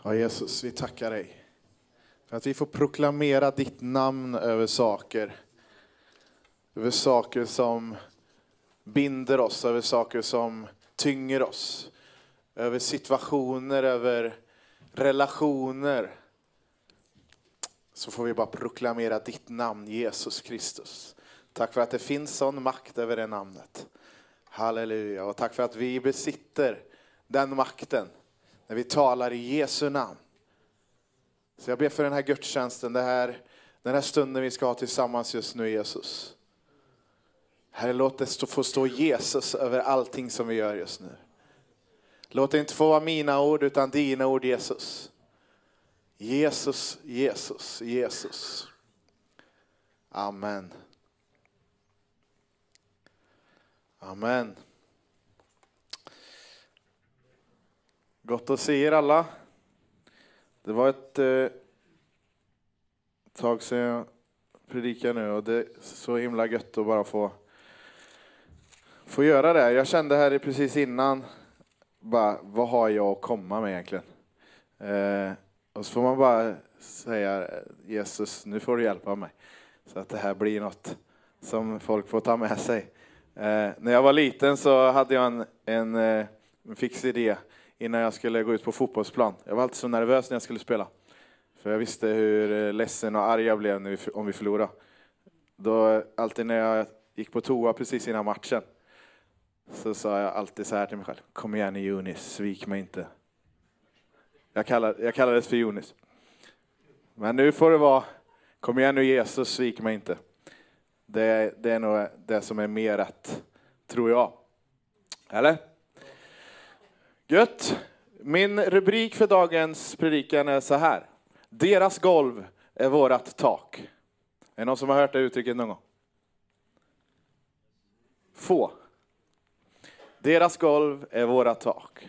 Ja, Jesus, vi tackar dig för att vi får proklamera ditt namn över saker. Över saker som binder oss, över saker som tynger oss. Över situationer, över relationer. Så får vi bara proklamera ditt namn, Jesus Kristus. Tack för att det finns sån makt över det namnet. Halleluja. Och tack för att vi besitter den makten när vi talar i Jesu namn. Så jag ber för den här gudstjänsten, den här stunden vi ska ha tillsammans just nu, Jesus. Herre, låt det få stå Jesus över allting som vi gör just nu. Låt det inte få vara mina ord utan dina ord, Jesus. Jesus, Jesus, Jesus. Amen. Amen. Gott att se er alla. Det var ett tag sedan jag predikade nu och det är så himla gött att bara få göra det. Jag kände här precis innan, bara, vad har jag att komma med egentligen? Och så får man bara säga, Jesus, nu får du hjälpa mig. Så att det här blir något som folk får ta med sig. När jag var liten så hade jag en fix idé innan jag skulle gå ut på fotbollsplan. Jag var alltid så nervös när jag skulle spela. För jag visste hur ledsen och arg jag blev om vi förlorade. Då, alltid när jag gick på toa precis innan matchen, så sa jag alltid så här till mig själv. Kom igen Jonis, svik mig inte. Jag kallades för Jonis. Men nu får det vara, kom igen nu Jesus, svik mig inte. Det är nog det som är mer rätt, tror jag. Eller? Gött. Min rubrik för dagens predikan är så här. Deras golv är vårat tak. Är det någon som har hört det uttrycket någon gång? Få. Deras golv är vårat tak.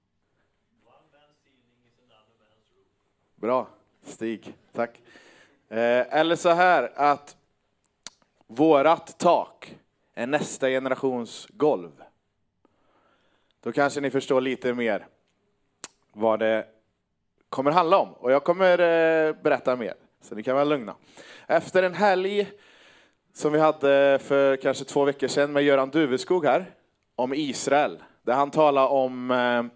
Bra, Stig. Tack. Eller så här att vårat tak är nästa generations golv. Då kanske ni förstår lite mer vad det kommer handla om. Och jag kommer berätta mer, så ni kan vara lugna. Efter en helg som vi hade för kanske 2 veckor sedan med Göran Duveskog här, om Israel. Där han talar om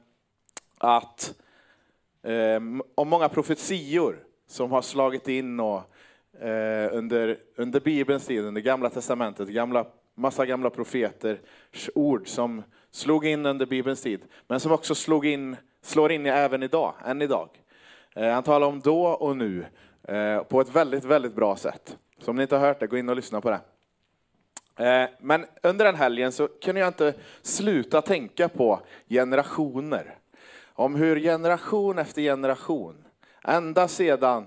om många profetior som har slagit in och, under Bibelns tid, under Gamla testamentet, massa gamla profeters ord som slog in under Bibelns tid, men som också slår in även idag, än idag. Han talar om då och nu på ett väldigt, väldigt bra sätt. Så om ni inte har hört det, gå in och lyssna på det. Men under den helgen så kunde jag inte sluta tänka på generationer. Om hur generation efter generation, ända sedan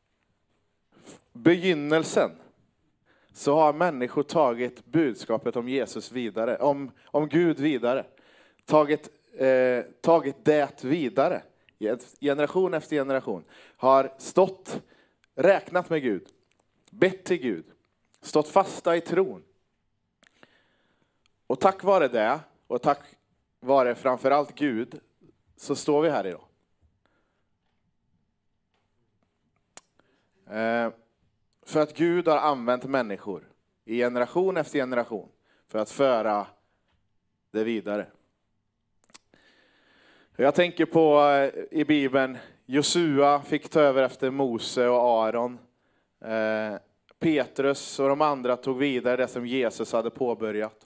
begynnelsen, så har människor tagit budskapet om Jesus vidare, om Gud vidare. Tagit det vidare. Generation efter generation har räknat med Gud, bett till Gud, stått fasta i tron. Och tack vare det, och tack vare framförallt Gud, så står vi här idag. För att Gud har använt människor i generation efter generation för att föra det vidare. Jag tänker på i Bibeln, Josua fick ta över efter Mose och Aaron. Petrus och de andra tog vidare det som Jesus hade påbörjat.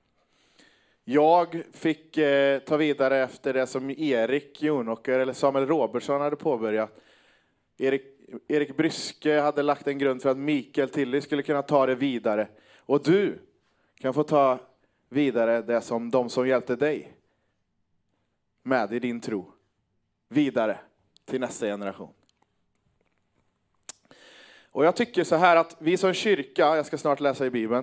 Jag fick ta vidare efter det som Erik Jonåker eller Samuel Robertsson hade påbörjat. Erik Bryske hade lagt en grund för att Mikael Tilly skulle kunna ta det vidare. Och du kan få ta vidare det som de som hjälpte dig med i din tro. Vidare till nästa generation. Och jag tycker så här att vi som kyrka, jag ska snart läsa i Bibeln,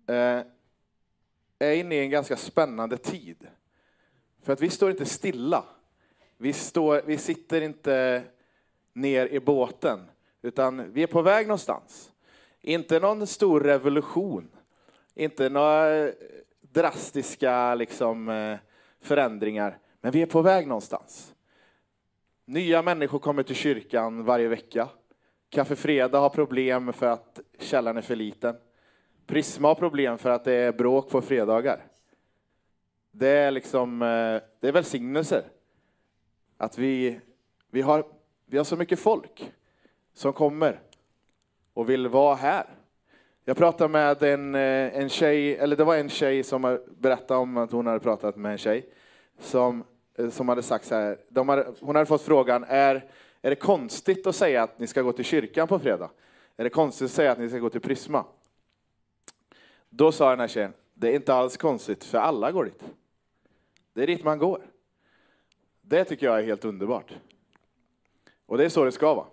är inne i en ganska spännande tid. För att vi står inte stilla. Vi sitter inte ner i båten, utan vi är på väg någonstans. Inte någon stor revolution. Inte några drastiska förändringar. Men vi är på väg någonstans. Nya människor kommer till kyrkan varje vecka. Café Fredag har problem för att källaren är för liten. Prisma har problem för att det är bråk på fredagar. Det är liksom, det är välsignelser. Att vi har så mycket folk som kommer och vill vara här. Jag pratade med en tjej, eller det var en tjej som berättade om att hon hade pratat med en tjej som hade sagt så här. Hon hade fått frågan, är det konstigt att säga att ni ska gå till kyrkan på fredag? Är det konstigt att säga att ni ska gå till Prisma? Då sa den här tjejen, det är inte alls konstigt för alla går dit. Det är dit man går. Det tycker jag är helt underbart. Och det är så det ska vara.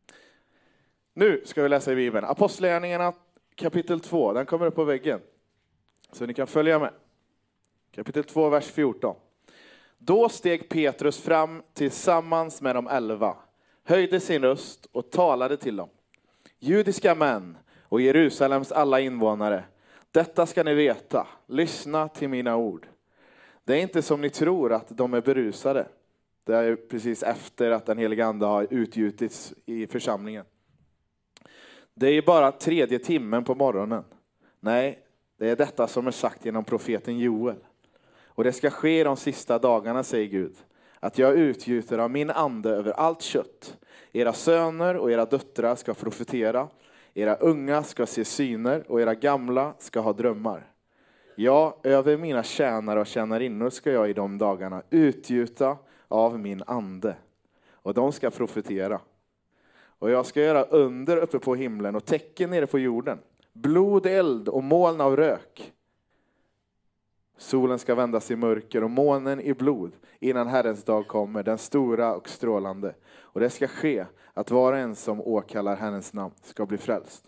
Nu ska vi läsa i Bibeln. Apostlagärningarna kapitel 2, den kommer upp på väggen. Så ni kan följa med. Kapitel 2, vers 14. Då steg Petrus fram tillsammans med de 11, höjde sin röst och talade till dem. Judiska män och Jerusalems alla invånare, detta ska ni veta, lyssna till mina ord. Det är inte som ni tror att de är berusade. Det är precis efter att den heliga ande har utgjutits i församlingen. Det är ju bara 3:e timmen på morgonen. Nej, det är detta som är sagt genom profeten Joel. Och det ska ske de sista dagarna, säger Gud, att jag utgjuter av min ande över allt kött. Era söner och era döttrar ska profetera, era unga ska se syner och era gamla ska ha drömmar. Ja, över mina tjänare och tjänarinnor ska jag i de dagarna utgjuta av min ande. Och de ska profetera. Och jag ska göra under uppe på himlen och tecken nere på jorden. Blod, eld och moln av rök. Solen ska vändas i mörker och månen i blod innan Herrens dag kommer, den stora och strålande. Och det ska ske att var och en som åkallar Herrens namn ska bli frälst.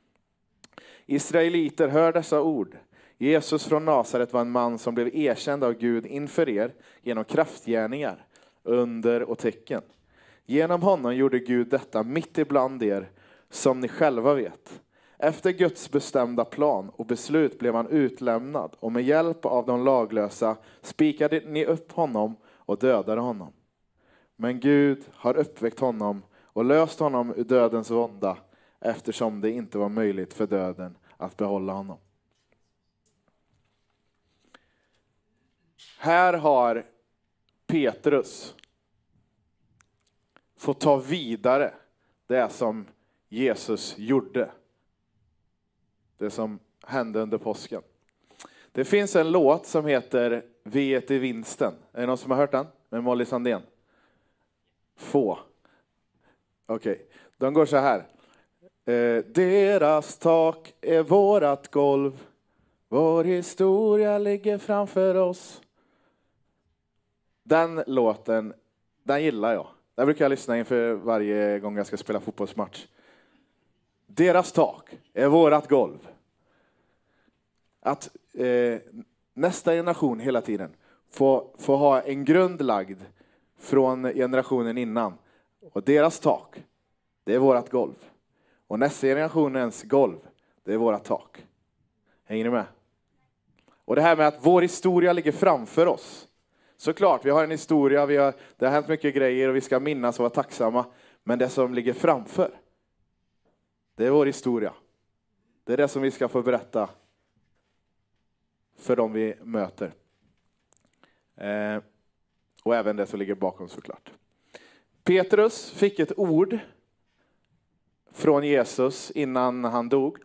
Israeliter, hör dessa ord. Jesus från Nasaret var en man som blev erkänd av Gud inför er genom kraftgärningar, under och tecken. Genom honom gjorde Gud detta mitt ibland er, som ni själva vet. Efter Guds bestämda plan och beslut blev han utlämnad, och med hjälp av de laglösa spikade ni upp honom och dödade honom. Men Gud har uppväckt honom och löst honom ur dödens vånda, eftersom det inte var möjligt för döden att behålla honom. Här har Petrus fått ta vidare det som Jesus gjorde. Det som hände under påsken. Det finns en låt som heter Vi är till vinsten. Är det någon som har hört den? Med Molly Sandén? Få. Okej. De går så här. Deras tak är vårat golv. Vår historia ligger framför oss. Den låten, den gillar jag. Den brukar jag lyssna inför varje gång jag ska spela fotbollsmatch. Deras tak är vårat golv. Att nästa generation hela tiden får ha en grund lagd från generationen innan. Och deras tak, det är vårat golv. Och nästa generationens golv, det är vårat tak. Hänger ni med? Och det här med att vår historia ligger framför oss. Såklart, vi har en historia, det har hänt mycket grejer och vi ska minnas och vara tacksamma. Men det som ligger framför, det är vår historia. Det är det som vi ska få berätta för dem vi möter. Och även det som ligger bakom, såklart. Petrus fick ett ord från Jesus innan han dog.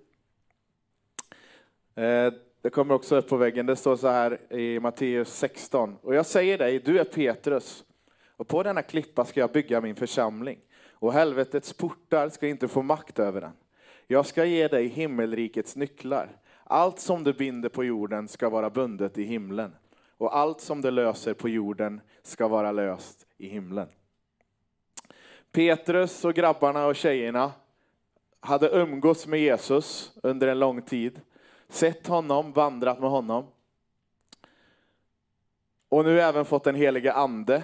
Det kommer också upp på väggen. Det står så här i Matteus 16. Och jag säger dig, du är Petrus. Och på denna klippa ska jag bygga min församling. Och helvetets portar ska inte få makt över den. Jag ska ge dig himmelrikets nycklar. Allt som du binder på jorden ska vara bundet i himlen. Och allt som du löser på jorden ska vara löst i himlen. Petrus och grabbarna och tjejerna hade umgåtts med Jesus under en lång tid. Sett honom, vandrat med honom. Och nu även fått en heliga ande.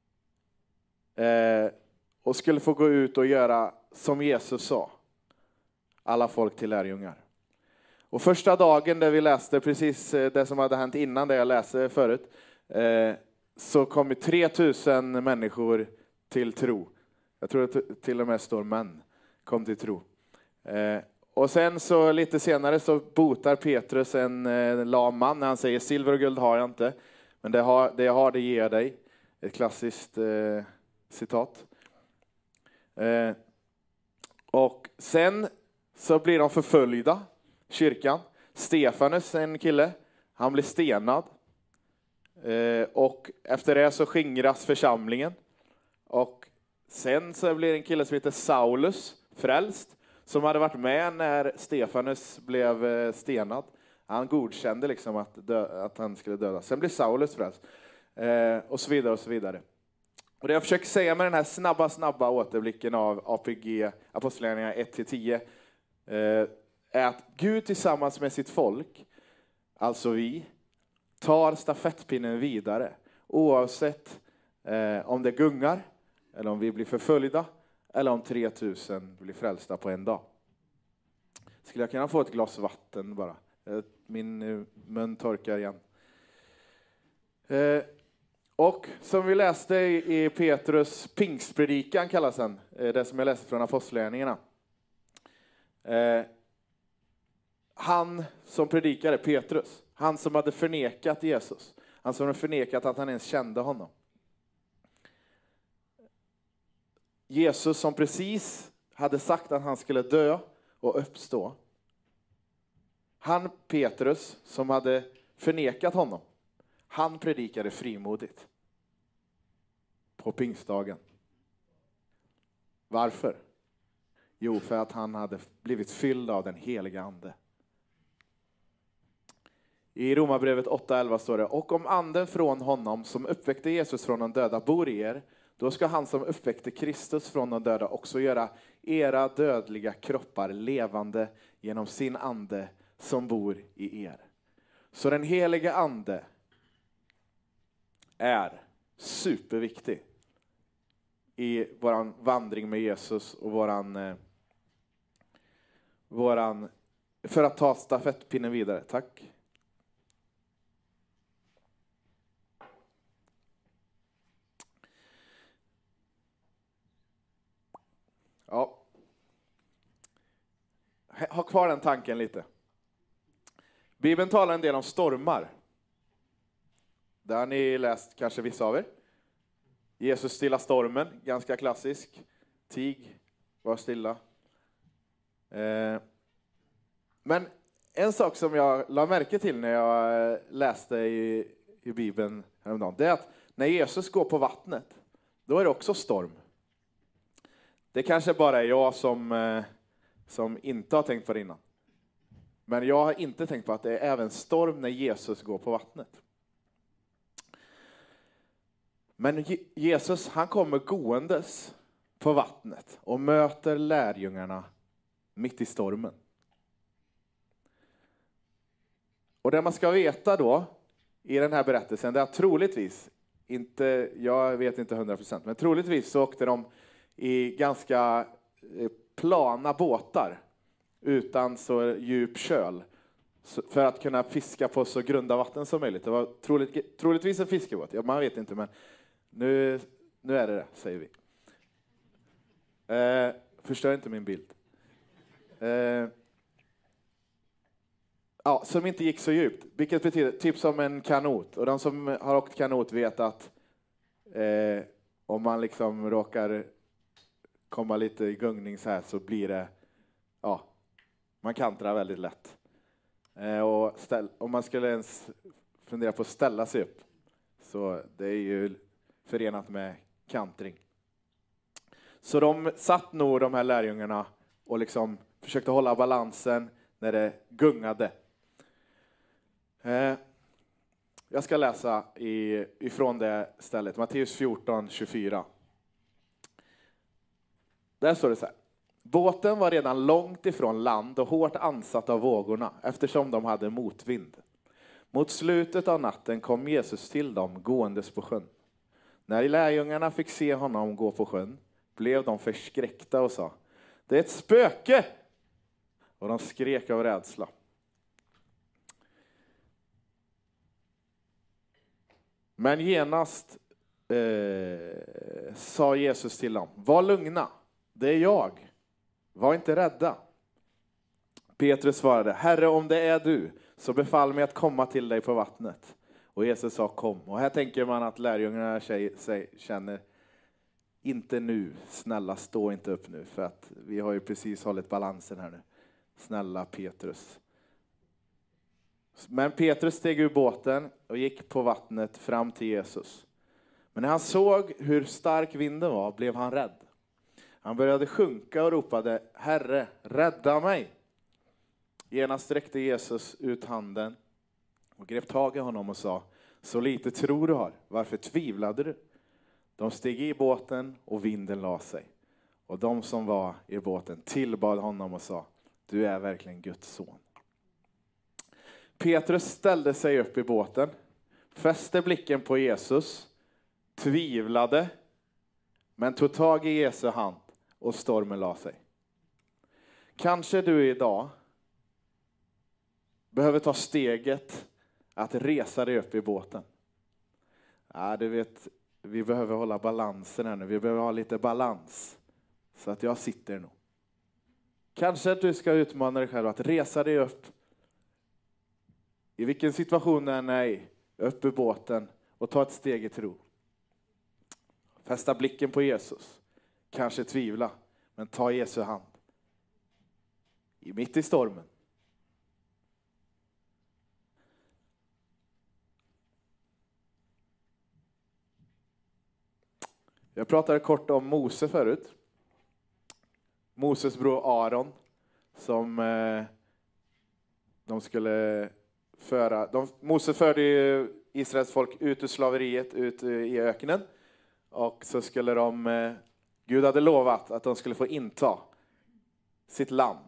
Och skulle få gå ut och göra som Jesus sa. Alla folk till lärjungar. Och första dagen där vi läste precis det som hade hänt innan det jag läste förut. Så kom 3000 människor till tro. Jag tror att till och med står men kom till tro. Och sen så lite senare så botar Petrus en lam man när han säger silver och guld har jag inte, men det jag har det ger jag dig. Ett klassiskt citat. Och sen så blir de förföljda, kyrkan. Stefanus, en kille, han blir stenad. Och efter det så skingras församlingen. Och sen så blir en kille som heter Saulus frälst, som hade varit med när Stefanus blev stenad. Han godkände liksom att han skulle döda. Sen blir Saulus frälst. Och så vidare och så vidare. Och det jag försöker säga med den här snabba återblicken av APG, Apostlagärningarna 1-10, är att Gud tillsammans med sitt folk, alltså vi, tar stafettpinnen vidare. Oavsett om det gungar, eller om vi blir förföljda, eller om 3000 blir frälsta på en dag. Skulle jag kunna få ett glas vatten bara? Min mun torkar igen. Och som vi läste i Petrus pingstpredikan kallas den, det som jag läste från Apostlagärningarna. Han som predikade, Petrus, han som hade förnekat Jesus, han som hade förnekat att han ens kände honom. Jesus som precis hade sagt att han skulle dö och uppstå. Han, Petrus, som hade förnekat honom, han predikade frimodigt på pingstdagen. Varför? Jo, för att han hade blivit fylld av den heliga ande. I Romarbrevet 8:11 står det: och om anden från honom som uppväckte Jesus från de döda bor i er, då ska han som uppväckte Kristus från de döda också göra era dödliga kroppar levande genom sin ande som bor i er. Så den heliga ande är superviktig i våran vandring med Jesus och våran för att ta stafettpinnen vidare. Tack. Ja. Ha kvar den tanken lite. Bibeln talar en del om stormar. Det har ni läst, kanske vissa av er. Jesus stilla stormen, ganska klassisk. Tig, var stilla. Men en sak som jag la märke till när jag läste i Bibeln häromdagen, det är att när Jesus går på vattnet, då är det också storm. Det kanske bara är jag som inte har tänkt på det innan. Men jag har inte tänkt på att det är även storm när Jesus går på vattnet. Men Jesus, han kommer gåendes på vattnet och möter lärjungarna mitt i stormen. Och det man ska veta då i den här berättelsen, det är att troligtvis, jag vet inte 100%, men troligtvis så åkte de i ganska plana båtar utan så djup köl för att kunna fiska på så grunda vatten som möjligt. Det var troligtvis en fiskebåt, ja, man vet inte, men nu är det, säger vi. Förstör inte min bild. Ja, som inte gick så djupt, vilket betyder typ som en kanot. Och de som har åkt kanot vet att om man liksom råkar komma lite i gungning så här, så blir det, ja, man kantrar väldigt lätt. Och om man skulle ens fundera på att ställa sig upp, så det är ju förenat med kantring. Så de satt nog, de här lärjungarna, och liksom försökte hålla balansen när det gungade. Jag ska läsa ifrån det stället, Matteus 14:24. Där står det så här: båten var redan långt ifrån land och hårt ansatt av vågorna, eftersom de hade motvind. Mot slutet av natten kom Jesus till dem gåendes på sjön. När lärjungarna fick se honom gå på sjön blev de förskräckta och sa: det är ett spöke! Och de skrek av rädsla. Men genast sa Jesus till dem: var lugna, det är jag. Var inte rädda. Petrus svarade: Herre, om det är du, så befall mig att komma till dig på vattnet. Och Jesus sa: kom. Och här tänker man att lärjungarna känner: inte nu, snälla stå inte upp nu, för att vi har ju precis hållit balansen här nu. Snälla Petrus. Men Petrus steg ur båten och gick på vattnet fram till Jesus. Men när han såg hur stark vinden var blev han rädd. Han började sjunka och ropade: Herre, rädda mig! Genast sträckte Jesus ut handen och grep tag i honom och sa: så lite tro du har, varför tvivlade du? De steg i båten och vinden la sig. Och de som var i båten tillbad honom och sa: du är verkligen Guds son. Petrus ställde sig upp i båten, fäste blicken på Jesus, tvivlade, men tog tag i Jesu hand och stormen la sig. Kanske du idag behöver ta steget att resa dig upp i båten. Ja, du vet, vi behöver hålla balansen här nu. Vi behöver ha lite balans. Så att jag sitter nog. Kanske att du ska utmana dig själv att resa dig upp. I vilken situation än är i. Upp i båten och ta ett steg i tro. Fästa blicken på Jesus. Kanske tvivla. Men ta Jesu hand. Mitt i stormen. Jag pratade kort om Mose förut. Moses bror Aron, som de skulle föra. Mose förde ju Israels folk ut ur slaveriet, ut i öknen. Och så skulle Gud hade lovat att de skulle få inta sitt land.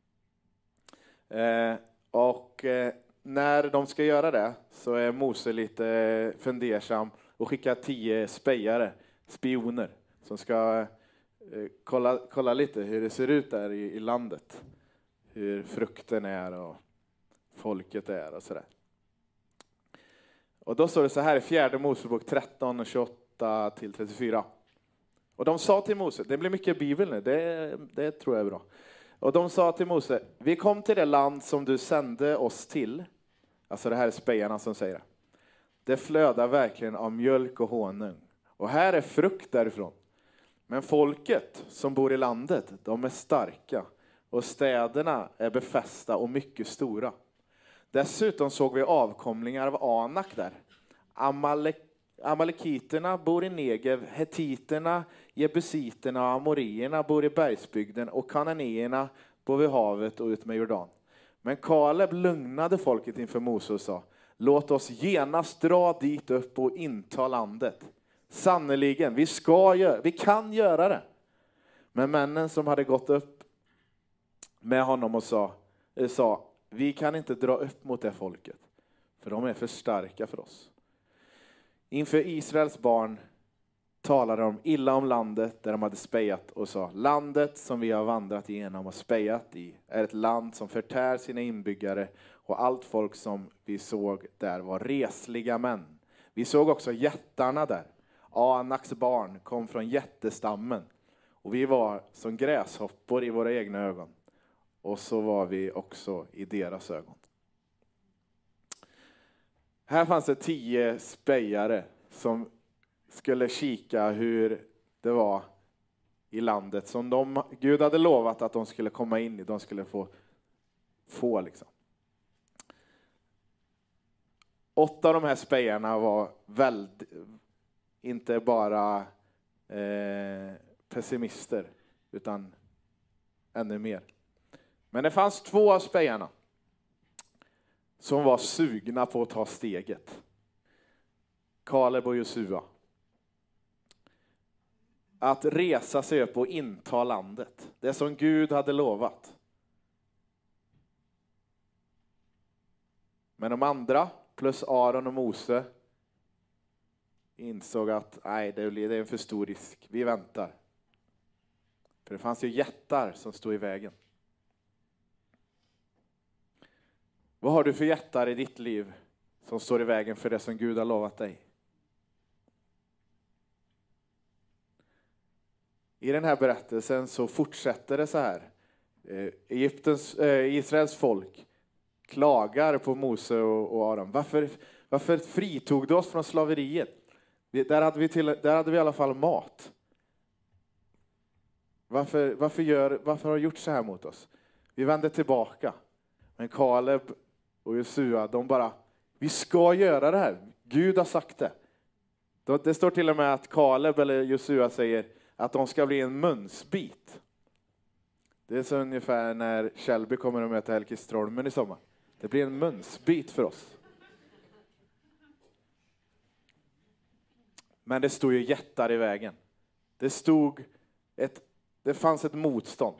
När de ska göra det så är Mose lite fundersam och skickar 10 spioner som ska kolla lite hur det ser ut där i landet. Hur frukten är och folket är och sådär. Och då står det så här i 4 Mosebok 13 och 28 till 34. Och de sa till Mose, det blir mycket Bibel nu, det tror jag är bra. Och de sa till Mose: vi kom till det land som du sände oss till. Alltså det här är spejarna som säger det. Det flödar verkligen av mjölk och honung. Och här är frukt därifrån. Men folket som bor i landet, de är starka. Och städerna är befästa och mycket stora. Dessutom såg vi avkomlingar av Anak där. Amalekiterna bor i Negev, hetiterna, jebusiterna och amorierna bor i bergsbygden och kananéerna bor vid havet och ut med Jordan. Men Kaleb lugnade folket inför Mose och sa: låt oss genast dra dit upp och inta landet. Sannoliken, vi kan göra det. Men männen som hade gått upp med honom och sa: vi kan inte dra upp mot det folket, för de är för starka för oss. Inför Israels barn talade de illa om landet där de hade spejat och sa: landet som vi har vandrat igenom och spejat i är ett land som förtär sina inbyggare, och allt folk som vi såg där var resliga män. Vi såg också jättarna där. Anaks barn kom från jättestammen, och vi var som gräshoppor i våra egna ögon. Och så var vi också i deras ögon. Här fanns det 10 spejare som skulle kika hur det var i landet som Gud hade lovat att de skulle komma in i. De skulle få liksom. 8 av de här spejarna var inte bara pessimister, utan ännu mer. Men det fanns 2 av spejarna som var sugna på att ta steget. Kaleb och Josua. Att resa sig upp och inta landet. Det som Gud hade lovat. Men de andra, plus Aron och Mose, insåg att nej, det är en för stor risk. Vi väntar. För det fanns ju jättar som stod i vägen. Vad har du för jättar i ditt liv som står i vägen för det som Gud har lovat dig? i den här berättelsen så fortsätter det så här. Israels folk klagar på Mose och Aron. Varför fritog du oss från slaveriet? Där hade vi i alla fall mat. Varför har du gjort så här mot oss? Vi vände tillbaka. Men Kaleb och Josua, de bara, vi ska göra det här. Gud har sagt det. Det står till och med att Kaleb eller Josua säger att de ska bli en munsbit. Det är så ungefär när Shelby kommer att möta Helke Strolmen i sommar. Det blir en munsbit för oss. Men det stod ju jättar i vägen. Det fanns ett motstånd.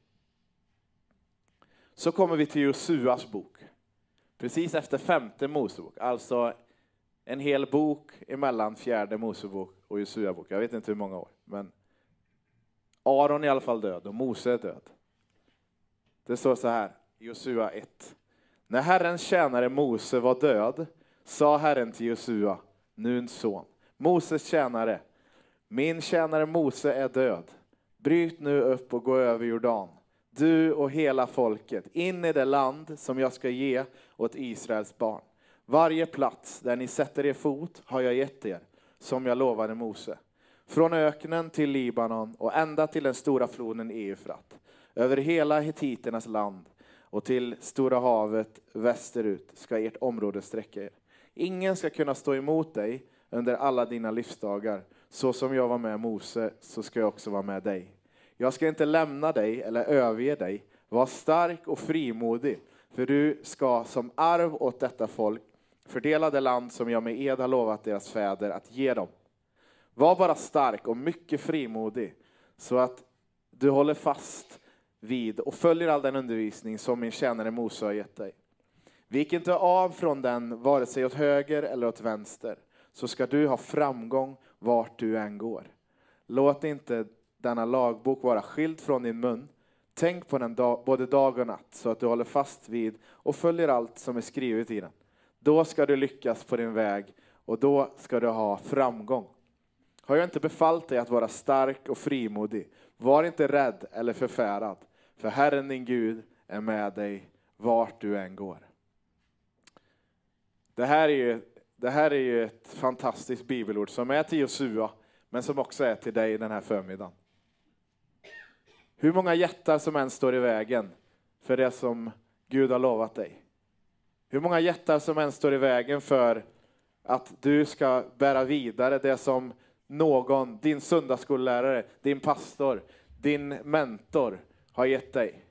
Så kommer vi till Josuas bok. Precis efter 5:e Mosebok. Alltså en hel bok emellan 4:e Mosebok och Josua bok. Jag vet inte hur många år. Men Aron är i alla fall död och Mose är död. Det står så här, Josua 1. När Herrens tjänare Mose var död, sa Herren till Josua, Nuns son, Moses tjänare, min tjänare Mose är död. Bryt nu upp och gå över Jordan, du och hela folket, in i det land som jag ska ge åt Israels barn. Varje plats där ni sätter er fot har jag gett er, som jag lovade Mose. Från öknen till Libanon och ända till den stora floden Eufrat. Över hela Hittiternas land och till Stora havet västerut ska ert område sträcka er. Ingen ska kunna stå emot dig under alla dina livsdagar. Så som jag var med Mose, så ska jag också vara med dig. Jag ska inte lämna dig eller överge dig. Var stark och frimodig, för du ska som arv åt detta folk fördela det land som jag med ed har lovat deras fäder att ge dem. Var bara stark och mycket frimodig, så att du håller fast vid och följer all den undervisning som min tjänare Mose har gett dig. Vik inte av från den, vare sig åt höger eller åt vänster, så ska du ha framgång vart du än går. Låt inte denna lagbok vara skild från din mun. Tänk på den både dag och natt, så att du håller fast vid och följer allt som är skrivet i den. Då ska du lyckas på din väg och då ska du ha framgång. Har jag inte befallt dig att vara stark och frimodig? Var inte rädd eller förfärad, för Herren din Gud är med dig vart du än går. Det här är ju ett fantastiskt bibelord som är till Josua, men som också är till dig den här förmiddagen. Hur många jättar som än står i vägen för det som Gud har lovat dig. Hur många jättar som än står i vägen för att du ska bära vidare det som någon, din söndagsskollärare, din pastor, din mentor har gett dig.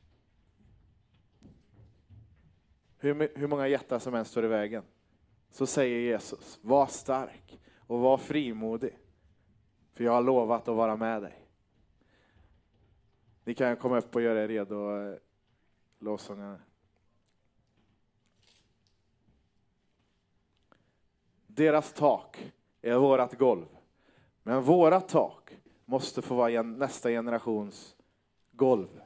Hur många jättar som än står i vägen, så säger Jesus, var stark och var frimodig, för jag har lovat att vara med dig. Ni kan komma upp och göra er redo, lovsångarna. Deras tak är vårat golv, men våra tak måste få vara nästa generations golv.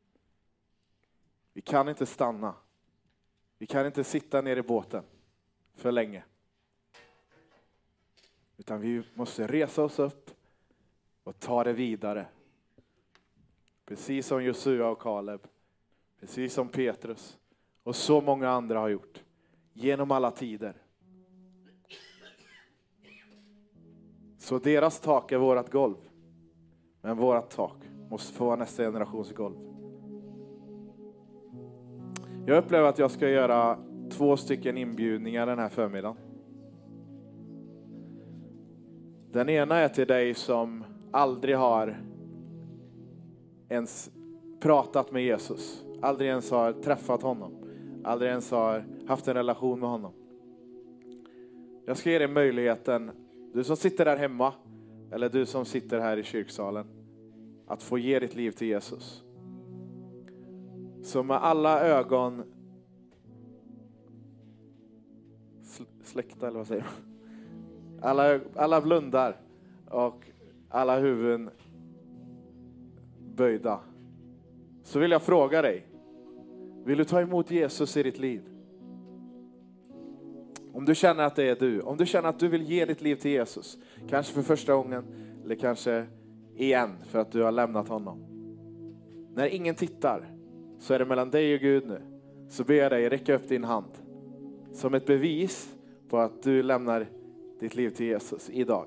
Vi kan inte stanna. Vi kan inte sitta ner i båten för länge. Utan vi måste resa oss upp och ta det vidare. Precis som Josua och Kaleb. Precis som Petrus. Och så många andra har gjort. Genom alla tider. Så deras tak är vårat golv. Men vårat tak måste få vara nästa generations golv. Jag upplever att jag ska göra 2 stycken inbjudningar den här förmiddagen. Den ena är till dig som aldrig har ens pratat med Jesus. Aldrig ens har träffat honom. Aldrig ens har haft en relation med honom. Jag ska ge dig möjligheten, du som sitter där hemma eller du som sitter här i kyrksalen, att få ge ditt liv till Jesus. Så med alla ögon släckta, eller vad säger man? Alla blundar och alla huvuden böjda. Så vill jag fråga dig, vill du ta emot Jesus i ditt liv? Om du känner att det är du, om du känner att du vill ge ditt liv till Jesus, kanske för första gången eller kanske igen för att du har lämnat honom. När ingen tittar så är det mellan dig och Gud nu. Så ber jag dig räcka upp din hand som ett bevis på att du lämnar ditt liv till Jesus idag.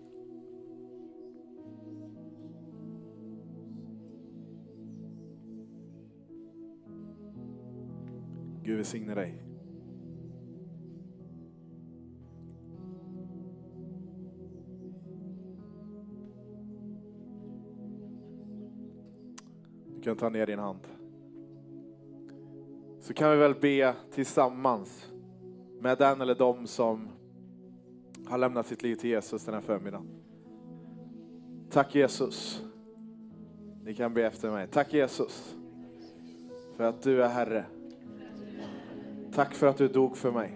Gud välsigne dig. Du kan ta ner din hand. Så kan vi väl be tillsammans med den eller de som har lämnat sitt liv till Jesus den här förmiddagen. Tack Jesus. Ni kan be efter mig. Tack Jesus för att du är Herre. Tack för att du dog för mig.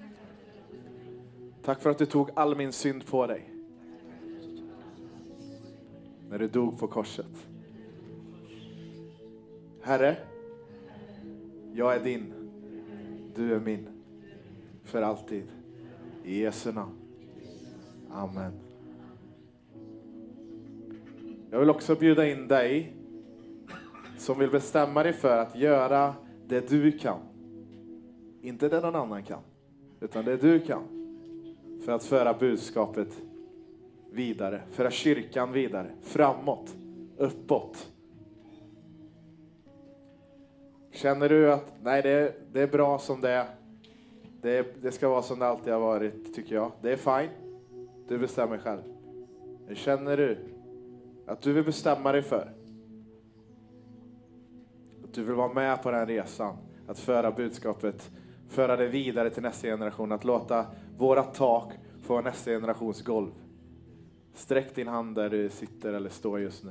Tack för att du tog all min synd på dig. När du dog på korset. Herre, jag är din. Du är min. För alltid. I Jesu namn. Amen. Jag vill också bjuda in dig som vill bestämma dig för att göra det du kan. Inte det någon annan kan. Utan det du kan. För att föra budskapet vidare. Föra kyrkan vidare. Framåt. Uppåt. Känner du att nej, det är bra som det är. Det ska vara som det alltid har varit, tycker jag. Det är fine. Du bestämmer själv. Men känner du att du vill bestämma dig för att du vill vara med på den resan. Att föra budskapet. Föra det vidare till nästa generation. Att låta våra tak få nästa generations golv. Sträck din hand där du sitter eller står just nu.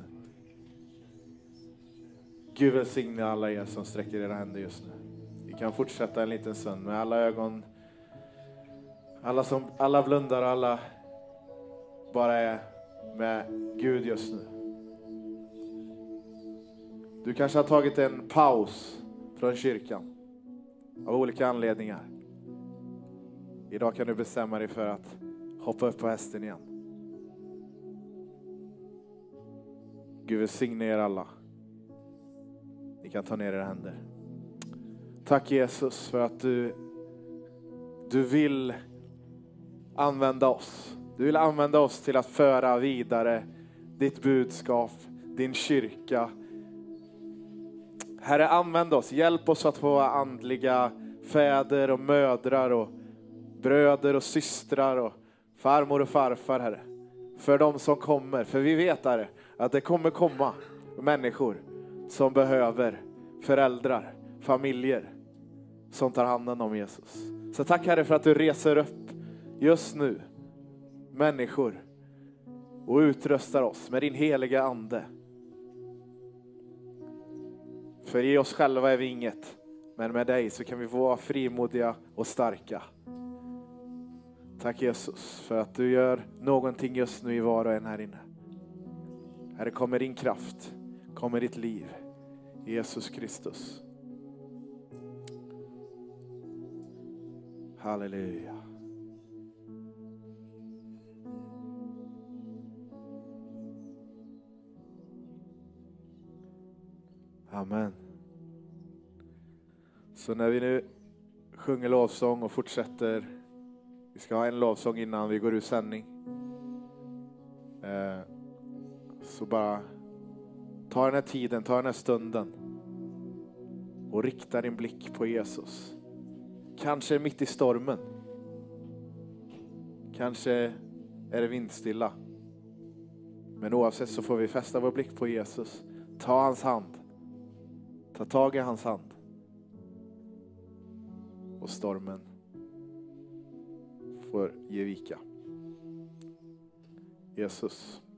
Gud välsigne alla er som sträcker era händer just nu. Vi kan fortsätta en liten stund med alla ögon. Alla blundar och alla bara är med Gud just nu. Du kanske har tagit en paus från kyrkan. Av olika anledningar. Idag kan du bestämma dig för att hoppa upp på hästen igen. Gud välsigne er alla. Ni kan ta ner era händer. Tack Jesus för att du vill använda oss. Du vill använda oss till att föra vidare ditt budskap, din kyrka. Herre, använd oss. Hjälp oss att få andliga fäder och mödrar och bröder och systrar och farmor och farfar, Herre. För de som kommer. För vi vet, Herre, att det kommer komma människor som behöver föräldrar, familjer som tar handen om Jesus. Så tack Herre för att du reser upp just nu människor och utrustar oss med din heliga ande. För i oss själva är vi inget, men med dig så kan vi vara frimodiga och starka. Tack Jesus för att du gör någonting just nu i var och en här inne. Herre, kommer din kraft, kommer ditt liv. Jesus Kristus. Halleluja. Amen. Så när vi nu sjunger lovsång och fortsätter, vi ska ha en lovsång innan vi går ur sändning. Så bara ta den här tiden, ta den här stunden och rikta din blick på Jesus. Kanske mitt i stormen. Kanske är det vindstilla. Men oavsett så får vi fästa vår blick på Jesus. Ta hans hand. Ta tag i hans hand. Och stormen får ge vika. Jesus.